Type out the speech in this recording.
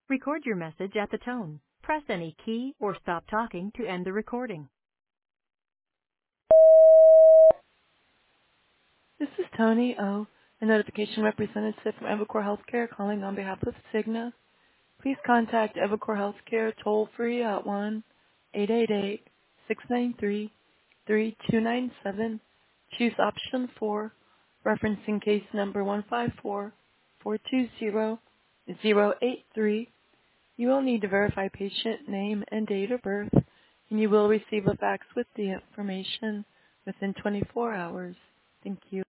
Record your message at the tone. Press any key or stop talking to end the recording. This is Tony O, a notification representative from Evercore Healthcare calling on behalf of Cigna. Please contact Evercore Healthcare toll-free at 1-888-693-3297. Choose option 4, referencing case number 154-420-083. You will need to verify patient name and date of birth, and you will receive a fax with the information within 24 hours. Thank you.